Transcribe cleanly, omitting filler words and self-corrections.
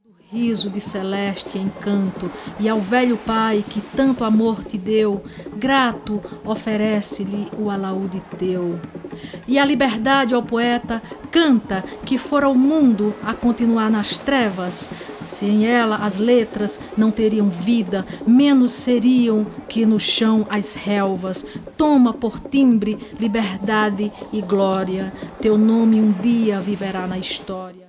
Riso de celeste encanto, e ao velho pai que tanto amor te deu, grato oferece-lhe o alaúde teu. E a liberdade ao poeta canta que fora o mundo a continuar nas trevas. Se em ela as letras não teriam vida, menos seriam que no chão as relvas. Toma por timbre liberdade e glória, teu nome um dia viverá na história.